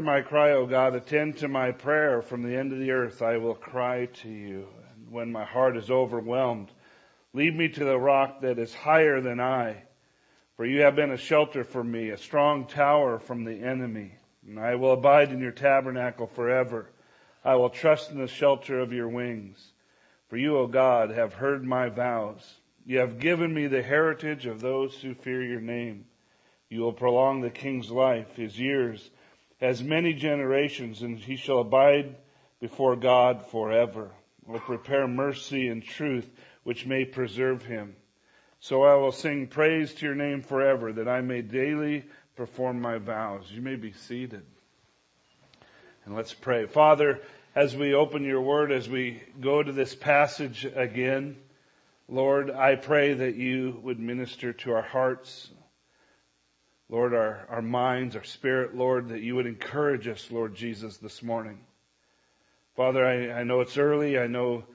my cry, O God. Attend to my prayer. From the end of the earth I will cry to you. And when my heart is overwhelmed, lead me to the rock that is higher than I. For you have been a shelter for me, a strong tower from the enemy. And I will abide in your tabernacle forever. I will trust in the shelter of your wings. For you, O God, have heard my vows. You have given me the heritage of those who fear your name. You will prolong the king's life, his years, as many generations, and he shall abide before God forever. I will prepare mercy and truth, which may preserve him. So I will sing praise to your name forever, that I may daily perform my vows. You may be seated. And let's pray. Father, as we open your word, as we go to this passage again, Lord, I pray that you would minister to our hearts, Lord, our minds, our spirit, Lord, that you would encourage us, Lord Jesus, this morning. Father, I know it's early. I know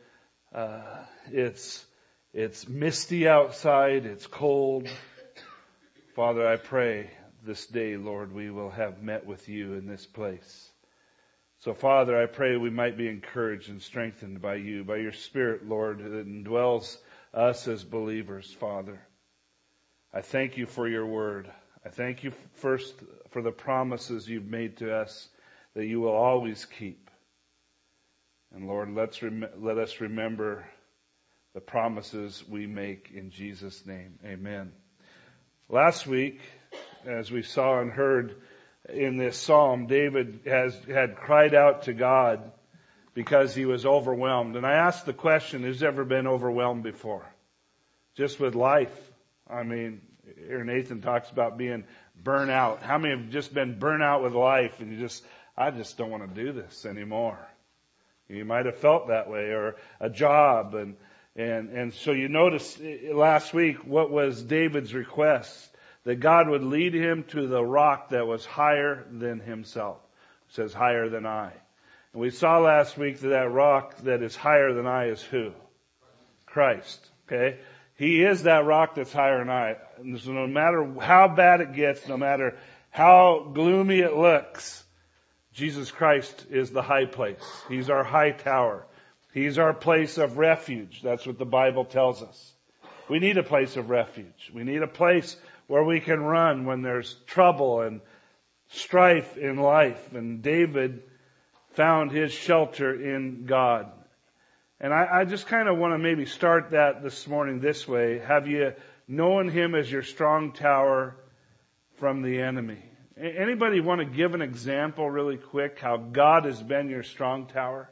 it's misty outside. It's cold. Father, I pray this day, Lord, we will have met with you in this place. So, Father, I pray we might be encouraged and strengthened by you, by your Spirit, Lord, that indwells us as believers, Father. I thank you for your word. I thank you first for the promises you've made to us that you will always keep. And Lord, let us remember the promises we make in Jesus' name. Amen. Last week, as we saw and heard in this psalm, David had cried out to God because he was overwhelmed. And I asked the question, who's ever been overwhelmed before? Just with life. I mean, here Nathan talks about being burnt out. How many have just been burnt out with life and I just don't want to do this anymore? You might have felt that way, or a job. And so you notice last week what was David's request? That God would lead him to the rock that was higher than himself. It says higher than I. And we saw last week that rock that is higher than I is who? Christ. Okay? He is that rock that's higher than I. And so no matter how bad it gets, no matter how gloomy it looks, Jesus Christ is the high place. He's our high tower. He's our place of refuge. That's what the Bible tells us. We need a place of refuge. We need a place where we can run when there's trouble and strife in life. And David found his shelter in God. And I just kind of want to maybe start that this morning this way. Have you known him as your strong tower from the enemy? Anybody want to give an example really quick how God has been your strong tower?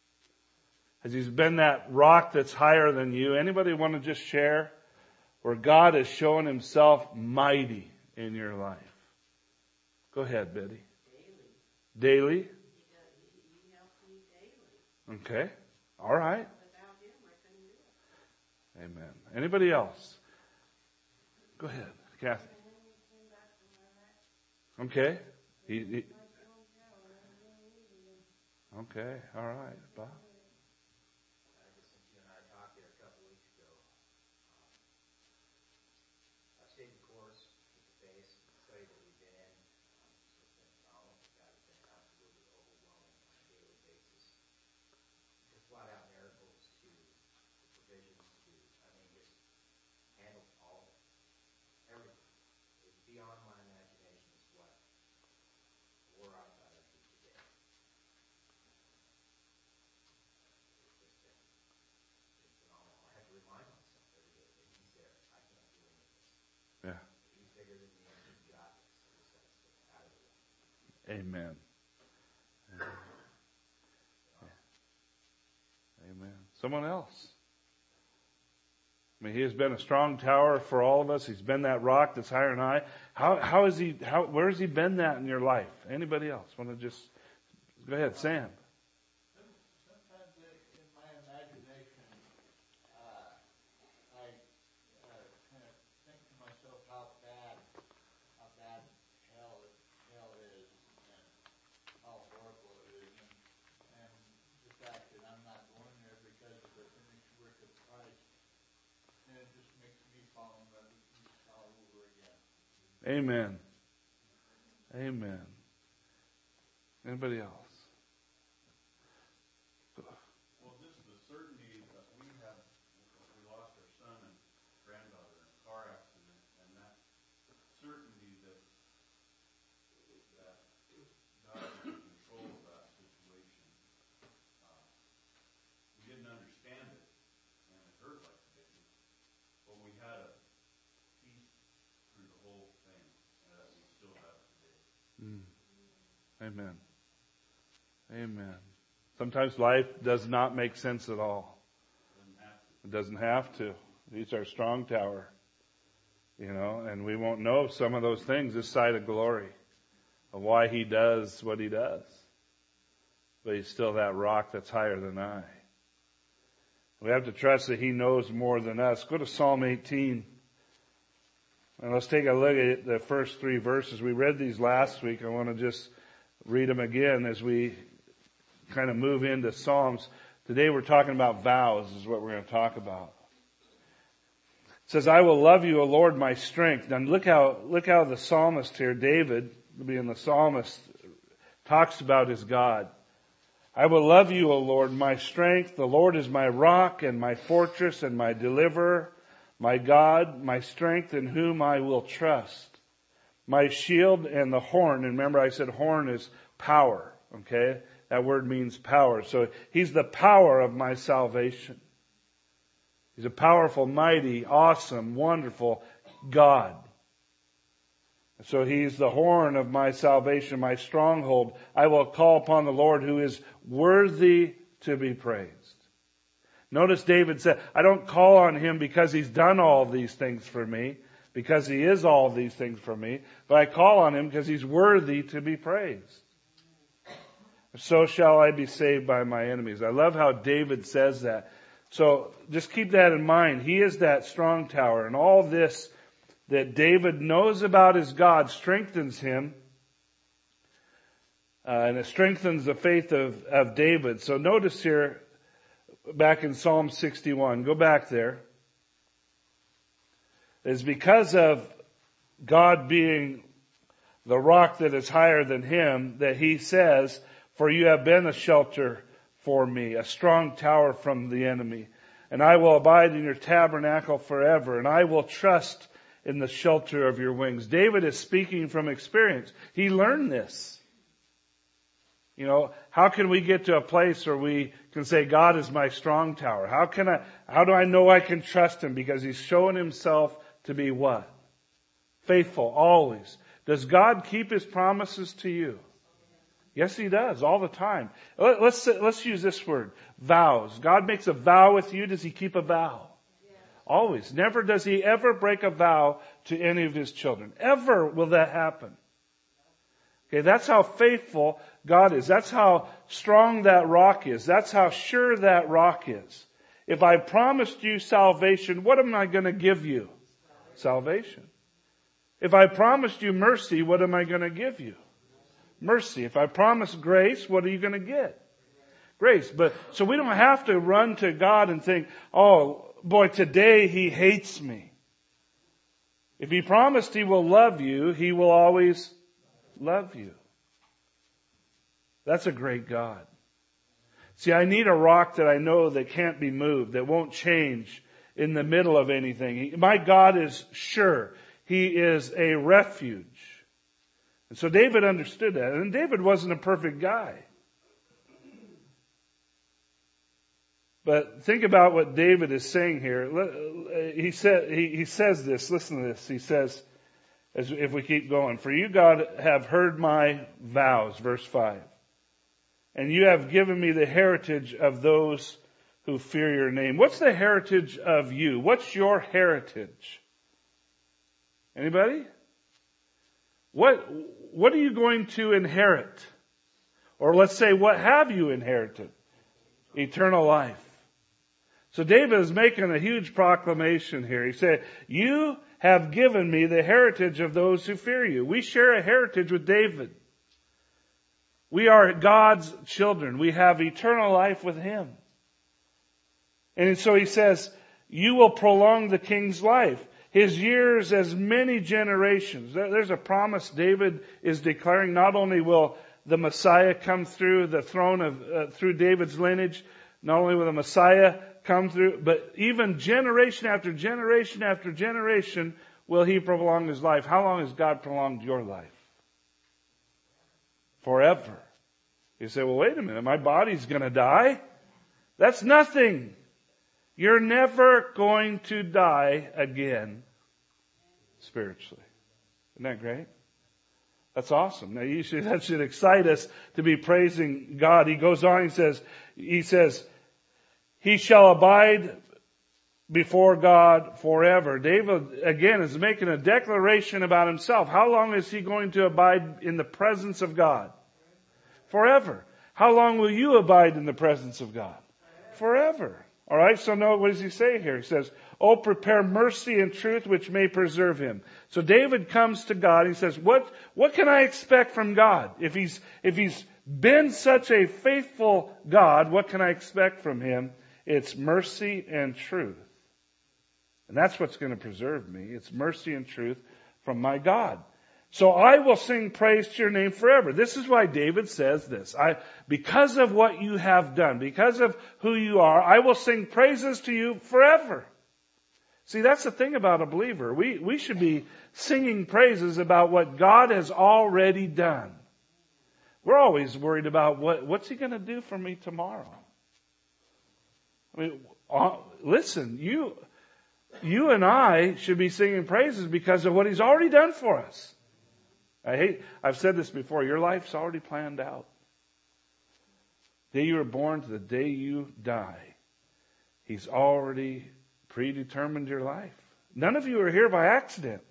Has he been that rock that's higher than you? Anybody want to just share where God has shown himself mighty in your life? Go ahead, Betty. Daily? He helps me daily. Okay. All right. Without him, I couldn't do it. Amen. Anybody else? Go ahead, Kathy. Okay. Okay. All right, Bob. Yeah. Amen. Amen. Someone else. I mean, he has been a strong tower for all of us. He's been that rock that's higher than I. Where has he been that in your life? Anybody else want to just go ahead, Sam? Sometimes in my imagination, I kind of think to myself how bad hell is, and how horrible it is, and the fact that I'm not going there because of the finished work of Christ. And it just makes me fall in love with Jesus all over again. Amen. Amen. Anybody else? Well, just the certainty that we lost our son and granddaughter in a car accident, and that certainty that God is in control of that situation. We didn't understand it, and it hurt like it didn't, but we had a peace through the whole thing, and that we still have today. Amen. Amen. Sometimes life does not make sense at all. It doesn't have to. He's our strong tower. And we won't know some of those things this side of glory, of why He does what He does. But He's still that rock that's higher than I. We have to trust that He knows more than us. Go to Psalm 18. And let's take a look at the first 3 verses. We read these last week. I want to just read them again as we kind of move into Psalms. Today we're talking about vows is what we're going to talk about. It says, I will love you, O Lord, my strength. Now look how the psalmist here, David, being the psalmist, talks about his God. I will love you, O Lord, my strength. The Lord is my rock and my fortress and my deliverer, my God, my strength in whom I will trust. My shield and the horn. And remember I said horn is power. Okay? That word means power. So He's the power of my salvation. He's a powerful, mighty, awesome, wonderful God. So He's the horn of my salvation, my stronghold. I will call upon the Lord who is worthy to be praised. Notice David said, I don't call on Him because He's done all these things for me, because He is all these things for me, but I call on Him because He's worthy to be praised. So shall I be saved by my enemies. I love how David says that. So just keep that in mind. He is that strong tower, and all this that David knows about his God strengthens him, and it strengthens the faith of David. So notice here, back in Psalm 61, go back there. It's because of God being the rock that is higher than him that he says, for you have been a shelter for me, a strong tower from the enemy. And I will abide in your tabernacle forever, and I will trust in the shelter of your wings. David is speaking from experience. He learned this. How can we get to a place where we can say, God is my strong tower? How do I know I can trust Him? Because He's shown Himself to be what? Faithful, always. Does God keep His promises to you? Yes, He does, all the time. Let's use this word, vows. God makes a vow with you. Does He keep a vow? Yes. Always. Never does He ever break a vow to any of His children. Ever will that happen. Okay, that's how faithful God is. That's how strong that rock is. That's how sure that rock is. If I promised you salvation, what am I going to give you? Salvation. If I promised you mercy, what am I going to give you? Mercy. If I promise grace, what are you going to get? Grace. So we don't have to run to God and think, oh boy, today He hates me. If He promised He will love you, He will always love you. That's a great God. See, I need a rock that I know that can't be moved, that won't change in the middle of anything. My God is sure. He is a refuge. And so David understood that. And David wasn't a perfect guy. But think about what David is saying here. He says this. Listen to this. He says, if we keep going, for you, God, have heard my vows, verse 5. And you have given me the heritage of those who fear your name. What's the heritage of you? What's your heritage? Anybody? What are you going to inherit? Or let's say, what have you inherited? Eternal life. So David is making a huge proclamation here. He said, you have given me the heritage of those who fear you. We share a heritage with David. We are God's children. We have eternal life with Him. And so he says, you will prolong the king's life. His years as many generations. There's a promise David is declaring. Not only will the Messiah come through the throne of, through David's lineage. Not only will the Messiah come through, but even generation after generation after generation will He prolong His life. How long has God prolonged your life? Forever. You say, well, wait a minute, my body's going to die? That's nothing. You're never going to die again spiritually. Isn't that great? That's awesome. Now that should excite us to be praising God. He goes on, he says, He shall abide before God forever. David, again, is making a declaration about himself. How long is he going to abide in the presence of God? Forever. How long will you abide in the presence of God? Forever. All right, so note, what does he say here? He says, oh, prepare mercy and truth which may preserve him. So David comes to God. He says, what can I expect from God? If he's been such a faithful God, what can I expect from Him? It's mercy and truth. And that's what's going to preserve me. It's mercy and truth from my God. So I will sing praise to your name forever. This is why David says this. Because of what you have done, because of who you are, I will sing praises to you forever. See, that's the thing about a believer. We should be singing praises about what God has already done. We're always worried about what's He going to do for me tomorrow. I mean, listen, you and I should be singing praises because of what He's already done for us. I've said this before, your life's already planned out. The day you were born to the day you die, He's already predetermined your life. None of you are here by accident.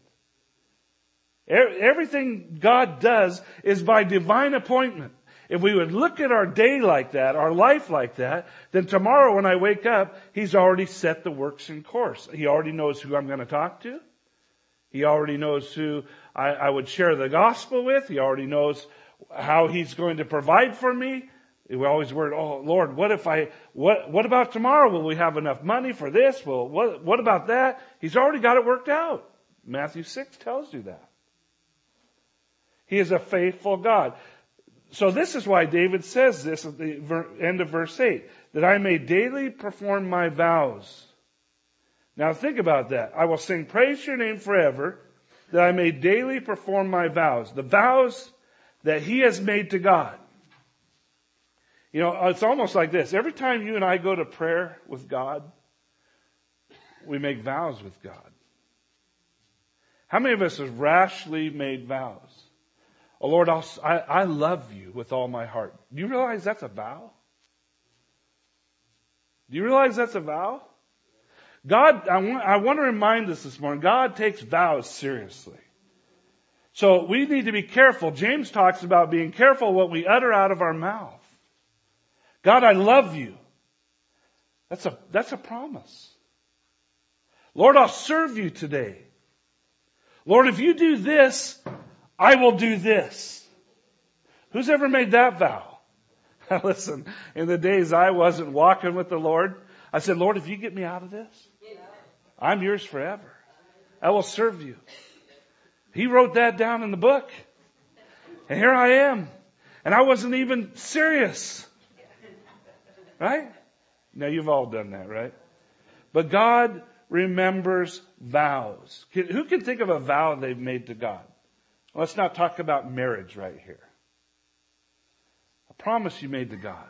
Everything God does is by divine appointment. If we would look at our day like that, our life like that, then tomorrow when I wake up, He's already set the works in course. He already knows who I'm going to talk to. He already knows who I would share the gospel with. He already knows how He's going to provide for me. We always worry, oh Lord, what about tomorrow? Will we have enough money for this? Well, what about that? He's already got it worked out. Matthew 6 tells you that. He is a faithful God. So this is why David says this at the end of verse 8, that I may daily perform my vows. Now think about that. I will sing praise to your name forever, that I may daily perform my vows. The vows that He has made to God. You know, it's almost like this. Every time you and I go to prayer with God, we make vows with God. How many of us have rashly made vows? Oh Lord, I love you with all my heart. Do you realize that's a vow? Do you realize that's a vow? God, I want to remind us this morning, God takes vows seriously. So we need to be careful. James talks about being careful what we utter out of our mouth. God, I love you. That's a promise. Lord, I'll serve you today. Lord, if you do this, I will do this. Who's ever made that vow? Listen, in the days I wasn't walking with the Lord, I said, Lord, if you get me out of this, I'm yours forever. I will serve you. He wrote that down in the book. And here I am. And I wasn't even serious. Right? Now you've all done that, right? But God remembers vows. Who can think of a vow they've made to God? Let's not talk about marriage right here. A promise you made to God.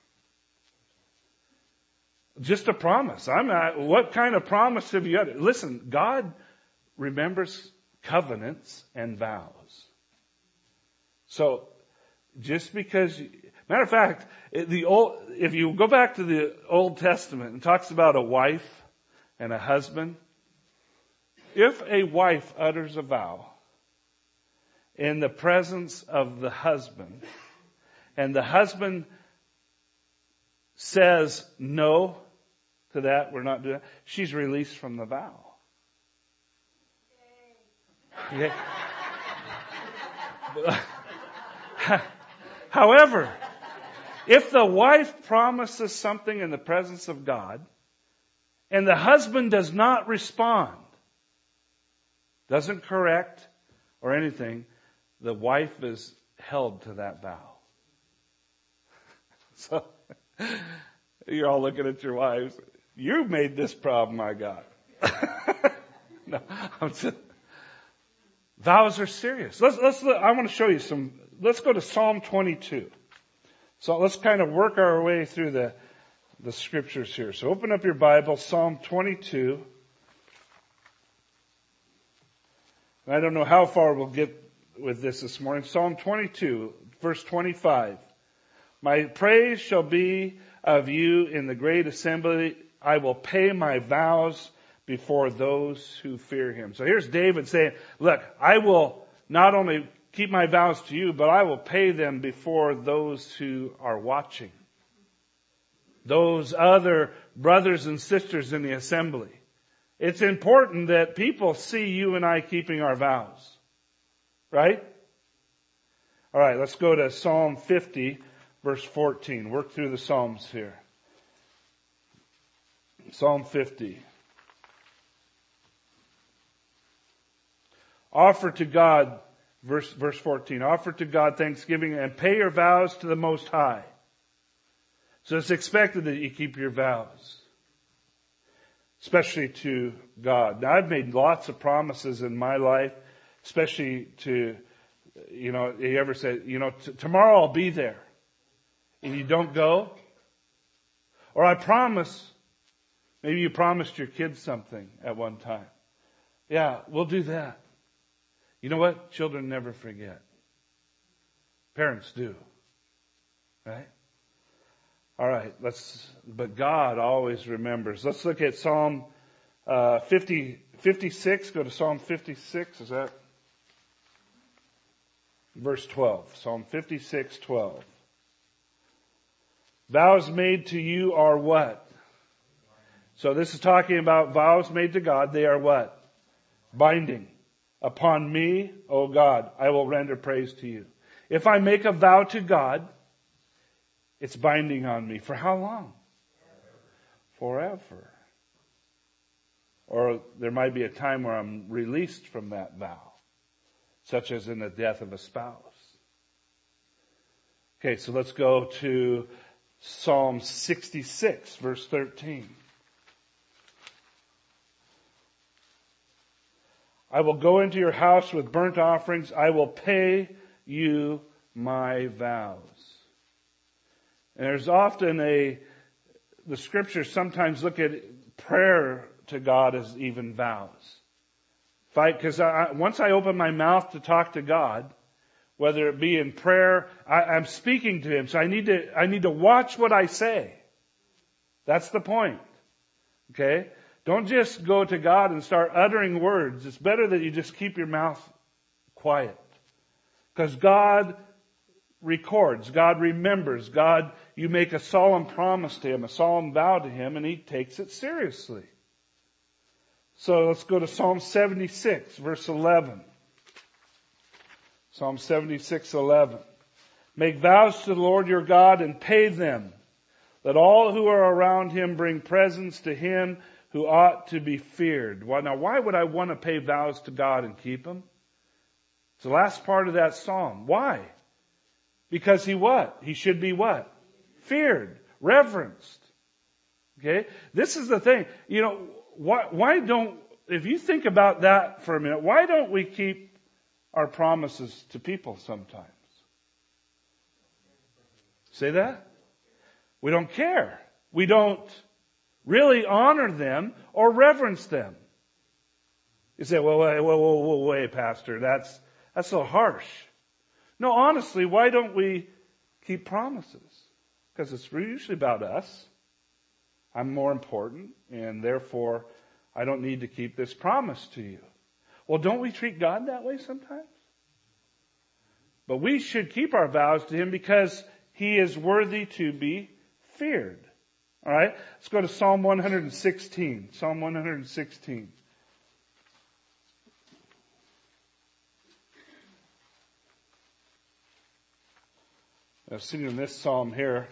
Just a promise. What kind of promise have you had? Listen, God remembers covenants and vows. So, just because, matter of fact, if you go back to the Old Testament, it talks about a wife and a husband. If a wife utters a vow in the presence of the husband, and the husband says no to that, we're not doing that, she's released from the vow. Okay. However, if the wife promises something in the presence of God, and the husband does not respond, doesn't correct or anything, the wife is held to that vow. So you're all looking at your wives. You made this problem I got. No, vows are serious. I want to show you some. Let's go to Psalm 22. So let's kind of work our way through the scriptures here. So open up your Bible, Psalm 22. I don't know how far we'll get with this morning. Psalm 22, verse 25. My praise shall be of you in the great assembly. I will pay my vows before those who fear him. So here's David saying, look, I will not only keep my vows to you, but I will pay them before those who are watching. Those other brothers and sisters in the assembly. It's important that people see you and I keeping our vows. Right? All right, let's go to Psalm 50, verse 14. Work through the Psalms here. Psalm 50. Offer to God, verse 14, offer to God thanksgiving and pay your vows to the Most High. So it's expected that you keep your vows. Especially to God. Now I've made lots of promises in my life, especially to, you ever said, tomorrow I'll be there. And you don't go? Or I promise, maybe you promised your kids something at one time. Yeah, we'll do that. You know what? Children never forget. Parents do. Right? All right, but God always remembers. Let's look at Psalm 56. Go to Psalm 56. Is that? Verse 12. Psalm 56, 12. Vows made to you are what? So this is talking about vows made to God. They are what? Binding. Upon me, O God, I will render praise to you. If I make a vow to God, it's binding on me. For how long? Forever. Or there might be a time where I'm released from that vow, such as in the death of a spouse. Okay, so let's go to Psalm 66, verse 13. I will go into your house with burnt offerings. I will pay you my vows. And there's often the scriptures sometimes look at prayer to God as even vows. Because once I open my mouth to talk to God, whether it be in prayer, I'm speaking to Him. So I need to watch what I say. That's the point. Okay? Don't just go to God and start uttering words. It's better that you just keep your mouth quiet. Because God records, God remembers, you make a solemn promise to Him, a solemn vow to Him, and He takes it seriously. So let's go to Psalm 76, verse 11. Psalm 76, 11. Make vows to the Lord your God and pay them. Let all who are around Him bring presents to Him who ought to be feared. Now, why would I want to pay vows to God and keep them? It's the last part of that psalm. Why? Because He what? He should be what? Feared, reverenced. Okay? This is the thing. Why don't, if you think about that for a minute, why don't we keep our promises to people sometimes? Say that? We don't care. We don't really honor them or reverence them. You say, well, wait, Pastor, that's so harsh. No, honestly, why don't we keep promises? Because it's usually about us. I'm more important, and therefore I don't need to keep this promise to you. Well, don't we treat God that way sometimes? But we should keep our vows to Him because He is worthy to be feared. All right? Let's go to Psalm 116. Psalm 116. I've seen in this psalm here,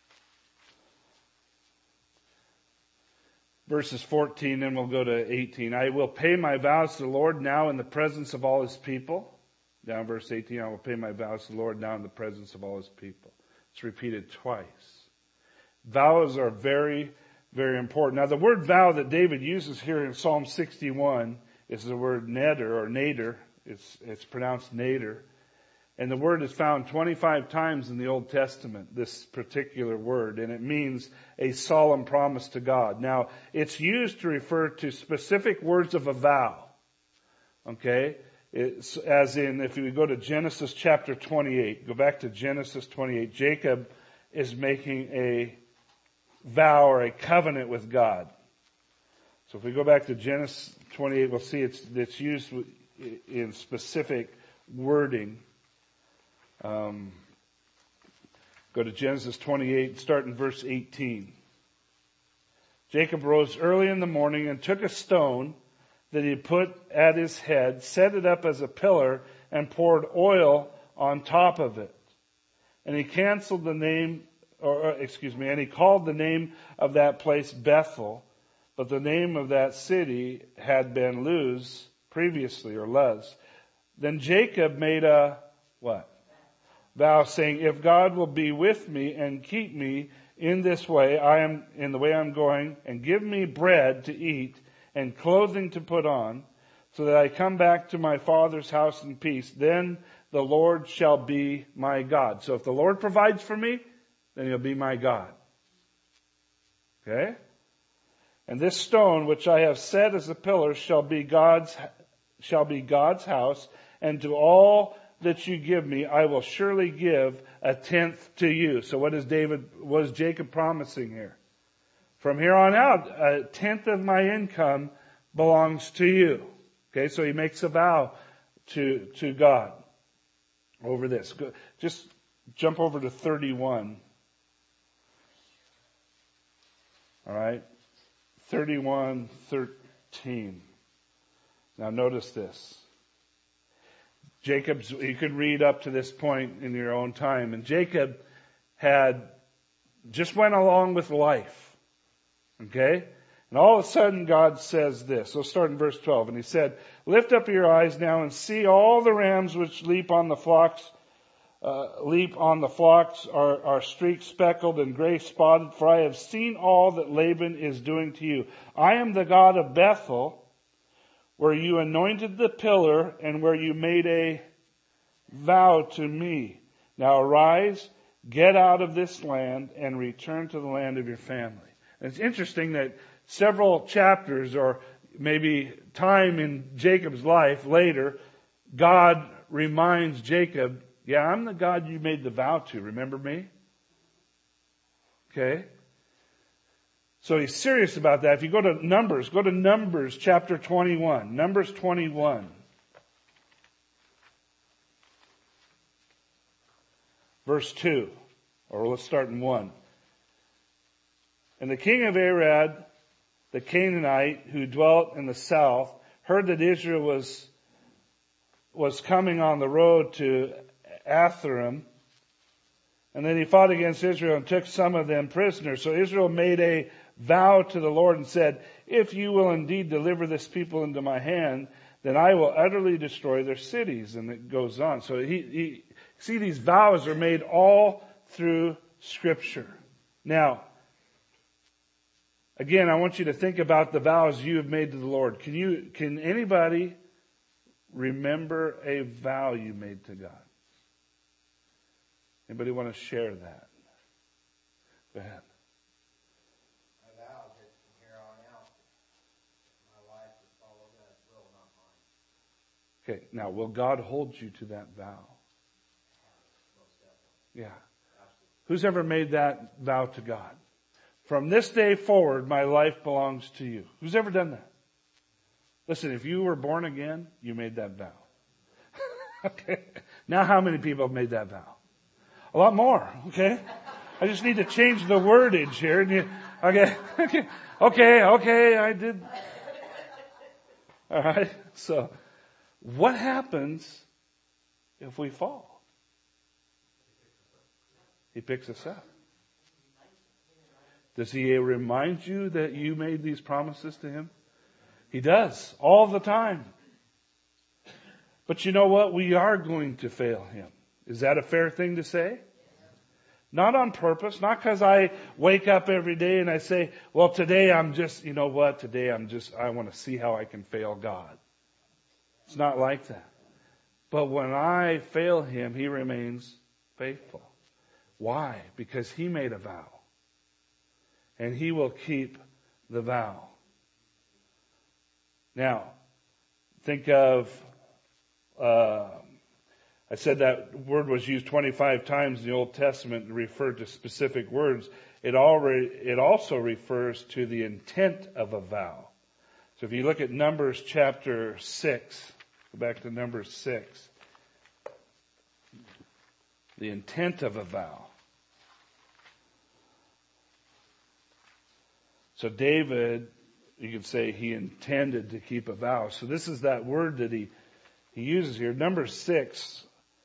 verses 14, and we'll go to 18. I will pay my vows to the Lord now in the presence of all His people. Down verse 18, I will pay my vows to the Lord now in the presence of all His people. It's repeated twice. Vows are very, very important. Now, the word vow that David uses here in Psalm 61 is the word neder or nader. It's pronounced nader. And the word is found 25 times in the Old Testament, this particular word, and it means a solemn promise to God. Now, it's used to refer to specific words of a vow. Okay? It's, as in, if we go to Genesis chapter 28, go back to Genesis 28, Jacob is making a vow or a covenant with God. So if we go back to Genesis 28, we'll see it's used in specific wording. Go to Genesis 28, start in verse 18. Jacob rose early in the morning and took a stone that he put at his head, set it up as a pillar, and poured oil on top of it. And he called the name of that place Bethel, but the name of that city had been Luz previously, or Luz. Then Jacob made a, what? Vow, saying, if God will be with me and keep me in this way, in the way I'm going, and give me bread to eat and clothing to put on, so that I come back to my father's house in peace, then the Lord shall be my God. So if the Lord provides for me, then He'll be my God. Okay? And this stone which I have set as a pillar shall be God's house, and to all that you give me, I will surely give a tenth to you. So what is Jacob promising here? From here on out, a tenth of my income belongs to you. Okay, so he makes a vow to God over this. Just jump over to 31. All right, 31:13. Now notice this. You could read up to this point in your own time. And Jacob had just went along with life. Okay? And all of a sudden God says this. Let's start in verse 12. And he said, lift up your eyes now and see all the rams which leap on the flocks are streaked, speckled, and gray spotted, for I have seen all that Laban is doing to you. I am the God of Bethel, where you anointed the pillar and where you made a vow to me. Now arise, get out of this land, and return to the land of your family. And it's interesting that several chapters, or maybe time in Jacob's life later, God reminds Jacob, yeah, I'm the God you made the vow to. Remember me? Okay? So he's serious about that. If you go to Numbers chapter 21. Numbers 21. Verse 2. Or let's start in 1. And the king of Arad, the Canaanite, who dwelt in the south, heard that Israel was coming on the road to Atharim. And then he fought against Israel and took some of them prisoners. So Israel made a vow to the Lord and said, if you will indeed deliver this people into my hand, then I will utterly destroy their cities. And it goes on. So see, these vows are made all through Scripture. Now, again, I want you to think about the vows you have made to the Lord. Can anybody remember a vow you made to God? Anybody want to share that? Go ahead. My vow that from here on out, my life would follow God's will, not mine. Okay, now will God hold you to that vow? Most definitely. Yeah. Absolutely. Who's ever made that vow to God? From this day forward, my life belongs to you. Who's ever done that? Listen, if you were born again, you made that vow. Okay. Now how many people have made that vow? A lot more, okay? I just need to change the wordage here. Okay, I did. All right, so what happens if we fall? He picks us up. Does He remind you that you made these promises to Him? He does, all the time. But you know what? We are going to fail Him. Is that a fair thing to say? Not on purpose, not because I wake up every day and I say, well, today I'm just, you know what, today I want to see how I can fail God. It's not like that. But when I fail Him, He remains faithful. Why? Because He made a vow. And He will keep the vow. Now, think of, I said that word was used 25 times in the Old Testament to refer to specific words. It also refers to the intent of a vow. So if you look at Numbers chapter 6, go back to Numbers 6. The intent of a vow. So David, you could say he intended to keep a vow. So this is that word that he uses here. Numbers 6.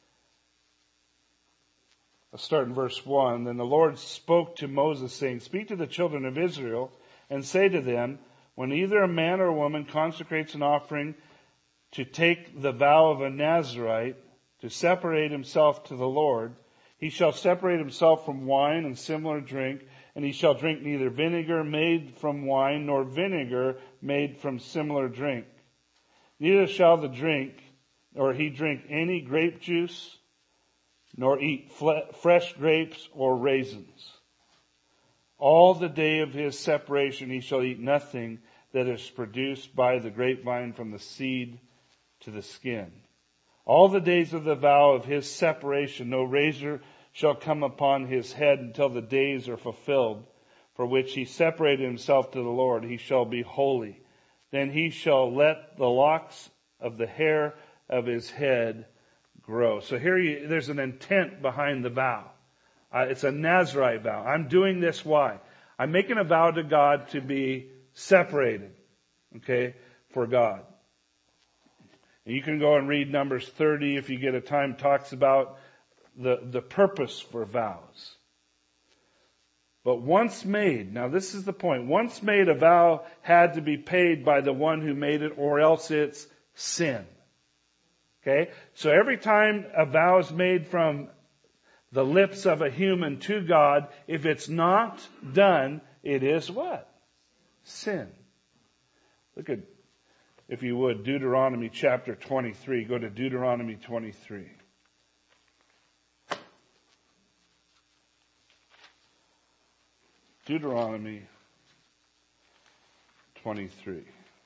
Let's start in verse 1. Then the Lord spoke to Moses, saying, Speak to the children of Israel, and say to them, when either a man or a woman consecrates an offering to take the vow of a Nazirite, to separate himself to the Lord, he shall separate himself from wine and similar drink, and he shall drink neither vinegar made from wine, nor vinegar made from similar drink. Neither shall he drink any grape juice, nor eat fresh grapes or raisins. All the day of his separation he shall eat nothing that is produced by the grapevine from the seed to the skin. All the days of the vow of his separation no razor shall come upon his head until the days are fulfilled, for which he separated himself to the Lord. He shall be holy. Then he shall let the locks of the hair of his head grow. So here there's an intent behind the vow. It's a Nazirite vow. I'm doing this why? I'm making a vow to God to be separated, okay, for God. And you can go and read Numbers 30 if you get a time. It talks about the purpose for vows. But once made, now this is the point, once made, a vow had to be paid by the one who made it, or else it's sin. Okay? So every time a vow is made from the lips of a human to God, if it's not done, it is what? Sin. Look at, if you would, Deuteronomy chapter 23. Go to Deuteronomy 23. Deuteronomy 23.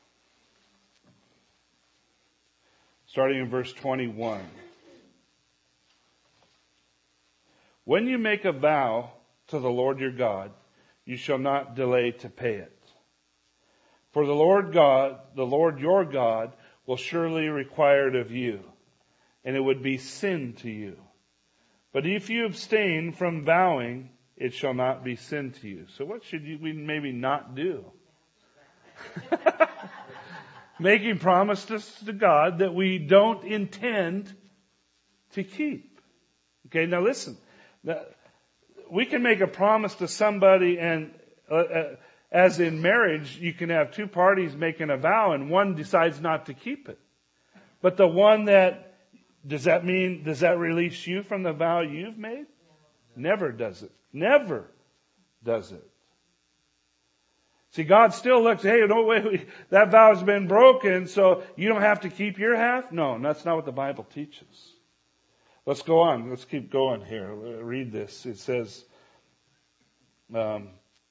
Starting in verse 21. When you make a vow to the Lord your God, you shall not delay to pay it. For the Lord your God, will surely require it of you, and it would be sin to you. But if you abstain from vowing, it shall not be sin to you. So what should we maybe not do? Making promises to God that we don't intend to keep. Okay, now listen. We can make a promise to somebody, and as in marriage, you can have two parties making a vow and one decides not to keep it. But the one does that release you from the vow you've made? Never does it. Never does it. See, God still looks, hey, no way, that vow's been broken, so you don't have to keep your half? No, that's not what the Bible teaches. Let's go on. Let's keep going here. Read this. It says, that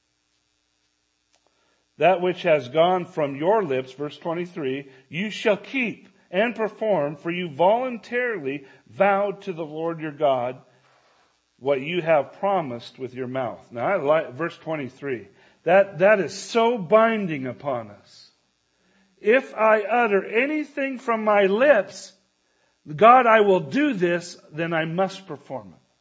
which has gone from your lips, verse 23, you shall keep and perform, for you voluntarily vowed to the Lord your God what you have promised with your mouth. Now, I like verse 23. That is so binding upon us. If I utter anything from my lips, God, I will do this, then I must perform it.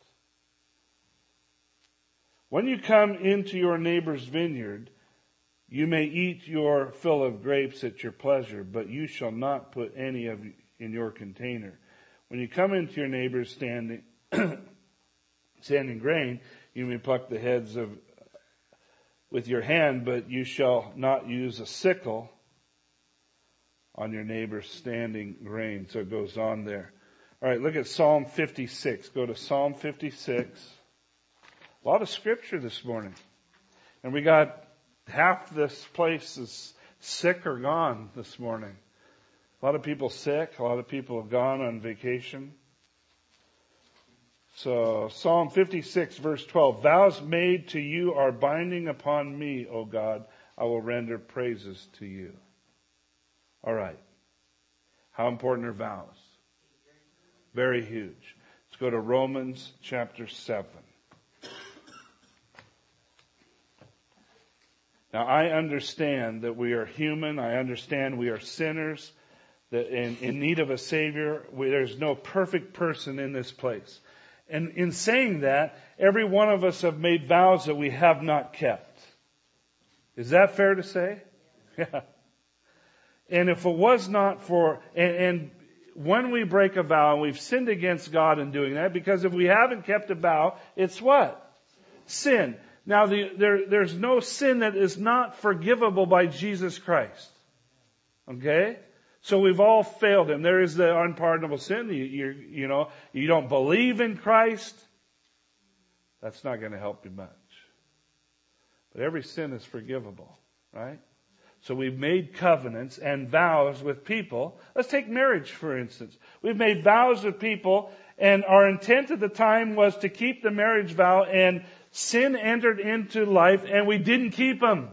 When you come into your neighbor's vineyard, you may eat your fill of grapes at your pleasure, but you shall not put any of in your container. When you come into your neighbor's standing grain, you may pluck the heads with your hand, but you shall not use a sickle on your neighbor's standing grain. So it goes on there. All right, look at Psalm 56. Go to Psalm 56. A lot of scripture this morning. And we got half this place is sick or gone this morning. A lot of people sick. A lot of people have gone on vacation. So Psalm 56 verse 12. Vows made to you are binding upon me, O God. I will render praises to you. All right. How important are vows? Very huge. Let's go to Romans chapter 7. Now, I understand that we are human. I understand we are sinners, that in need of a Savior. There's no perfect person in this place. And in saying that, every one of us have made vows that we have not kept. Is that fair to say? Yeah. And if it was not for, and when we break a vow, we've sinned against God in doing that, because if we haven't kept a vow, it's what? Sin. Now, there's no sin that is not forgivable by Jesus Christ. Okay? So we've all failed Him. There is the unpardonable sin. You don't believe in Christ. That's not going to help you much. But every sin is forgivable, right? So we've made covenants and vows with people. Let's take marriage, for instance. We've made vows with people, and our intent at the time was to keep the marriage vow, and sin entered into life, and we didn't keep them.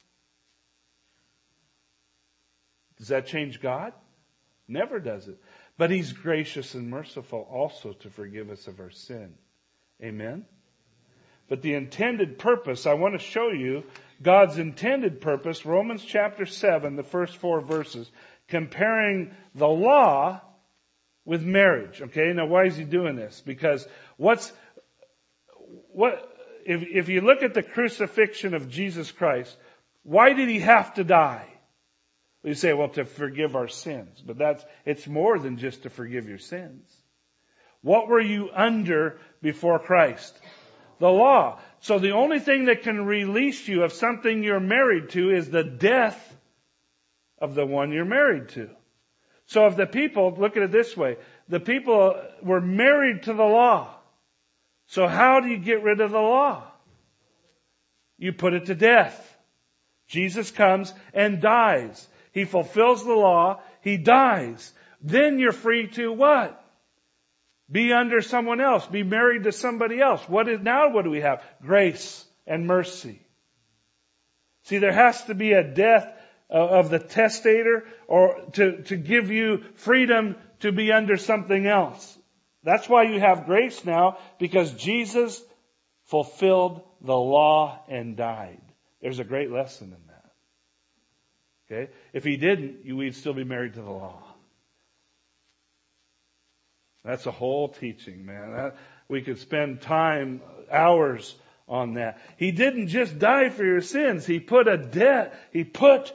Does that change God? Never does it. But He's gracious and merciful also to forgive us of our sin. Amen? But the intended purpose, I want to show you God's intended purpose, Romans chapter 7, the first 4 verses, comparing the law with marriage. Okay, now why is He doing this? Because if you look at the crucifixion of Jesus Christ, why did He have to die? You say, well, to forgive our sins. But it's more than just to forgive your sins. What were you under before Christ? The law. So the only thing that can release you of something you're married to is the death of the one you're married to. So if the people, look at it this way, the people were married to the law. So how do you get rid of the law? You put it to death. Jesus comes and dies. He fulfills the law. He dies. Then you're free to what? Be under someone else. Be married to somebody else. What do we have? Grace and mercy. See, there has to be a death of the testator, or to give you freedom to be under something else. That's why you have grace now, because Jesus fulfilled the law and died. There's a great lesson in that. Okay? If He didn't, we'd still be married to the law. That's a whole teaching, man. We could spend time, hours on that. He didn't just die for your sins. He put a debt. He put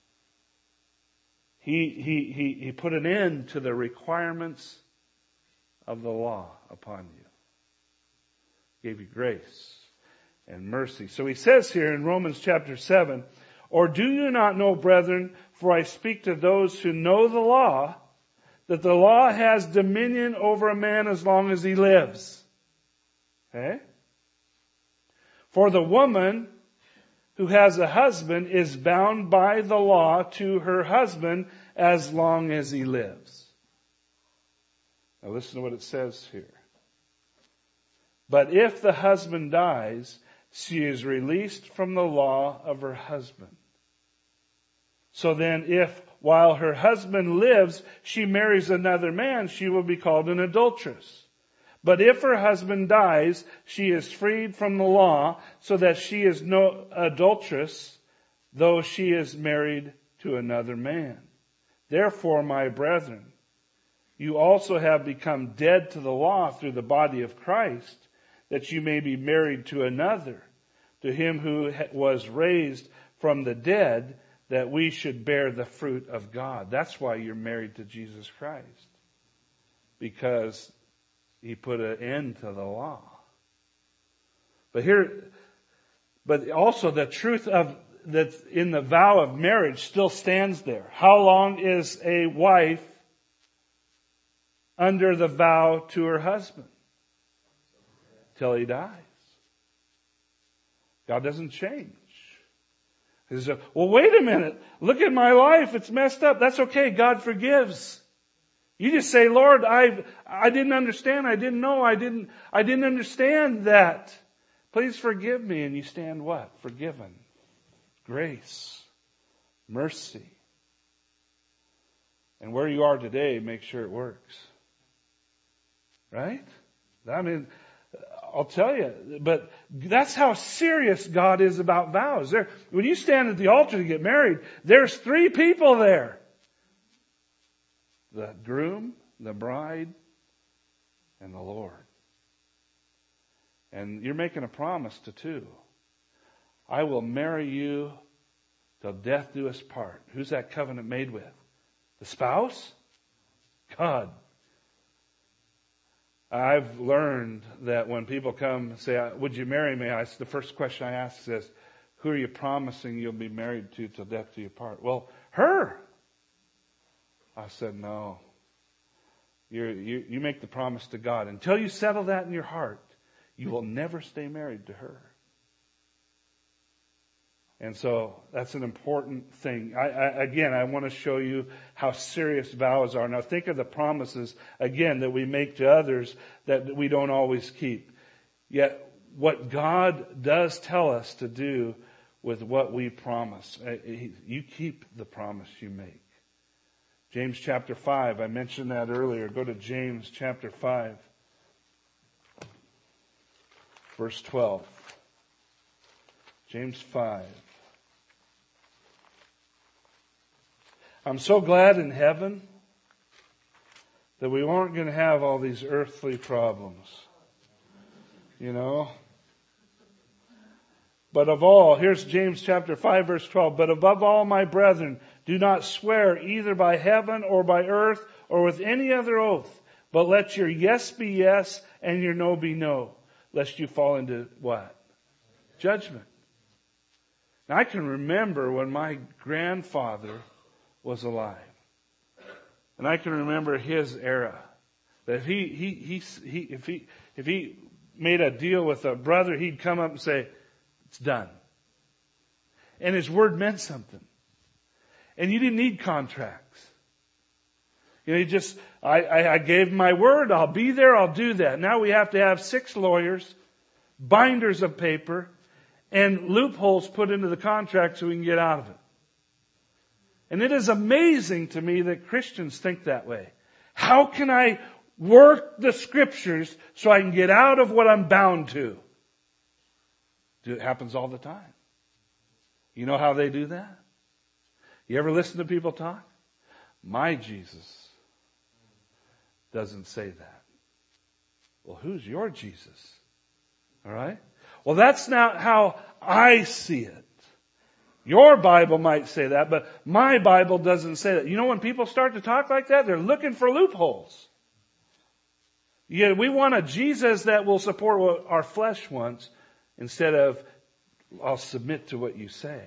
an end to the requirements of the law upon you. Gave you grace and mercy. So he says here in Romans chapter 7, or do you not know, brethren, for I speak to those who know the law, that the law has dominion over a man as long as he lives. Okay? For the woman who has a husband is bound by the law to her husband as long as he lives. Now listen to what it says here. But if the husband dies, she is released from the law of her husband. So then if while her husband lives, she marries another man, she will be called an adulteress. But if her husband dies, she is freed from the law, so that she is no adulteress, though she is married to another man. Therefore, my brethren, you also have become dead to the law through the body of Christ, that you may be married to another, to him who was raised from the dead, that we should bear the fruit of God. That's why you're married to Jesus Christ. Because He put an end to the law. But also the truth of that's in the vow of marriage still stands there. How long is a wife under the vow to her husband? Till he dies. God doesn't change. He says, well, wait a minute. Look at my life. It's messed up. That's okay. God forgives. You just say, Lord, I didn't understand. I didn't know. I didn't understand that. Please forgive me. And you stand what? Forgiven. Grace. Mercy. And where you are today, make sure it works. Right? I mean, I'll tell you, but that's how serious God is about vows. When you stand at the altar to get married, there's 3 people there. The groom, the bride, and the Lord. And you're making a promise to 2. I will marry you till death do us part. Who's that covenant made with? The spouse? God. I've learned that when people come and say, would you marry me? The first question I ask is, who are you promising you'll be married to till death do you part? Well, her. I said, no. You make the promise to God. Until you settle that in your heart, you will never stay married to her. And so that's an important thing. I want to show you how serious vows are. Now think of the promises, again, that we make to others that we don't always keep. Yet what God does tell us to do with what we promise, you keep the promise you make. James chapter 5, I mentioned that earlier. Go to James chapter 5, verse 12. James 5. I'm so glad in heaven that we aren't going to have all these earthly problems. You know? But of all, here's James chapter 5 verse 12. But above all, my brethren, do not swear either by heaven or by earth or with any other oath. But let your yes be yes and your no be no. Lest you fall into what? Judgment. Now I can remember when my grandfather was alive. And I can remember his era. That if he made a deal with a brother, he'd come up and say, it's done. And his word meant something. And you didn't need contracts. You know, I gave my word, I'll be there, I'll do that. Now we have to have 6 lawyers, binders of paper, and loopholes put into the contract so we can get out of it. And it is amazing to me that Christians think that way. How can I work the scriptures so I can get out of what I'm bound to? It happens all the time. You know how they do that? You ever listen to people talk? My Jesus doesn't say that. Well, who's your Jesus? All right? Well, that's not how I see it. Your Bible might say that, but my Bible doesn't say that. You know, when people start to talk like that, they're looking for loopholes. Yeah, we want a Jesus that will support what our flesh wants instead of, I'll submit to what you say.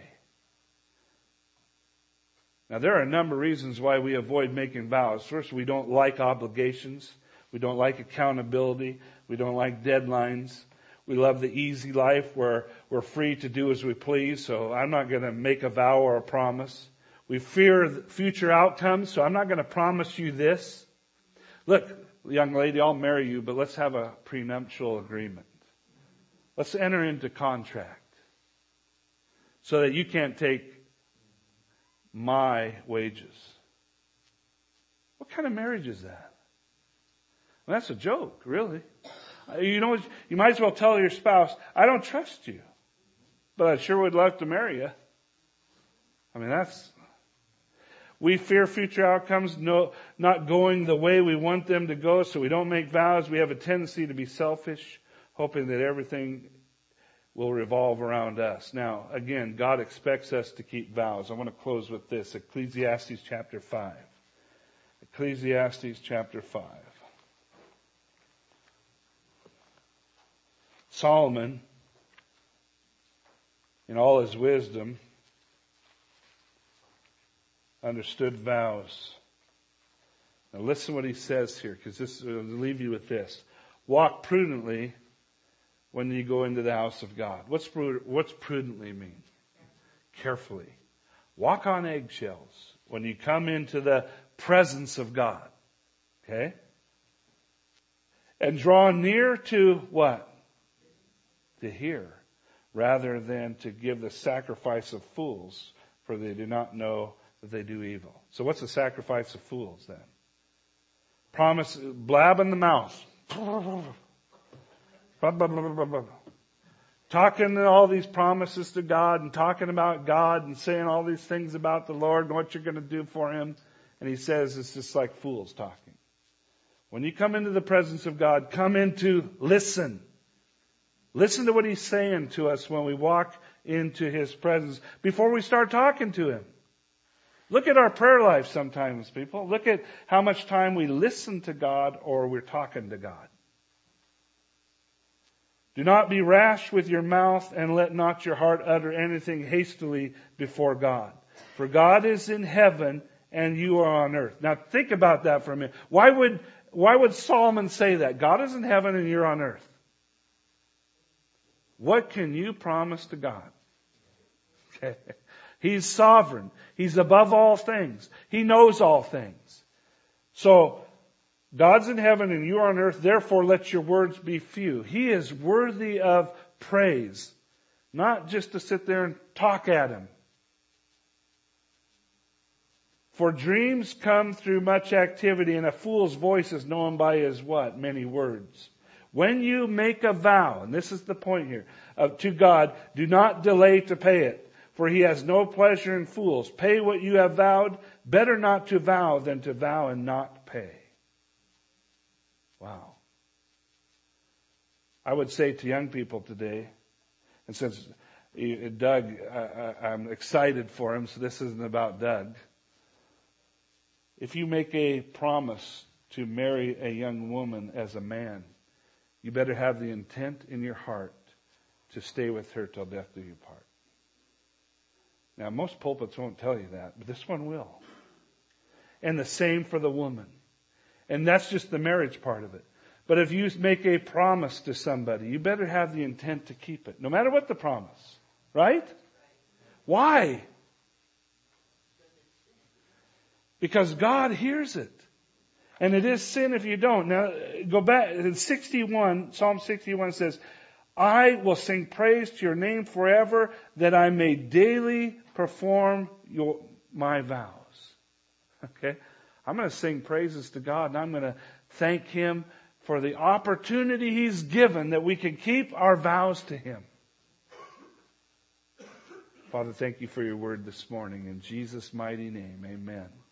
Now, there are a number of reasons why we avoid making vows. First, we don't like obligations. We don't like accountability. We don't like deadlines. We love the easy life where we're free to do as we please, so I'm not going to make a vow or a promise. We fear future outcomes, so I'm not going to promise you this. Look, young lady, I'll marry you, but let's have a prenuptial agreement. Let's enter into contract so that you can't take my wages. What kind of marriage is that? Well, that's a joke, really. You know, you might as well tell your spouse, I don't trust you, but I sure would love to marry you. I mean, we fear future outcomes, not going the way we want them to go, so we don't make vows. We have a tendency to be selfish, hoping that everything will revolve around us. Now, again, God expects us to keep vows. I want to close with this, Ecclesiastes chapter 5. Ecclesiastes chapter 5. Solomon, in all his wisdom, understood vows. Now listen what he says here, because this will leave you with this. Walk prudently when you go into the house of God. What's prudently mean? Carefully. Walk on eggshells when you come into the presence of God. Okay? And draw near to what? To hear, rather than to give the sacrifice of fools, for they do not know that they do evil. So what's the sacrifice of fools then? Promise, blab in the mouth. Talking all these promises to God and talking about God and saying all these things about the Lord and what you're going to do for Him. And He says it's just like fools talking. When you come into the presence of God, come in to listen. Listen to what He's saying to us when we walk into His presence before we start talking to Him. Look at our prayer life sometimes, people. Look at how much time we listen to God or we're talking to God. Do not be rash with your mouth, and let not your heart utter anything hastily before God. For God is in heaven and you are on earth. Now think about that for a minute. Why would Solomon say that? God is in heaven and you're on earth. What can you promise to God? Okay. He's sovereign. He's above all things. He knows all things. So, God's in heaven and you are on earth, therefore let your words be few. He is worthy of praise. Not just to sit there and talk at Him. For dreams come through much activity, and a fool's voice is known by his what? Many words. When you make a vow, and this is the point here, to God, do not delay to pay it. For He has no pleasure in fools. Pay what you have vowed. Better not to vow than to vow and not pay. Wow. I would say to young people today, and since Doug, I'm excited for him, so this isn't about Doug. If you make a promise to marry a young woman as a man, you better have the intent in your heart to stay with her till death do you part. Now, most pulpits won't tell you that, but this one will. And the same for the woman. And that's just the marriage part of it. But if you make a promise to somebody, you better have the intent to keep it, no matter what the promise. Right? Why? Because God hears it. And it is sin if you don't. Now, go back. In 61, Psalm 61 says, I will sing praise to your name forever, that I may daily perform my vows. Okay? I'm going to sing praises to God, and I'm going to thank Him for the opportunity He's given that we can keep our vows to Him. Father, thank you for your word this morning. In Jesus' mighty name, amen.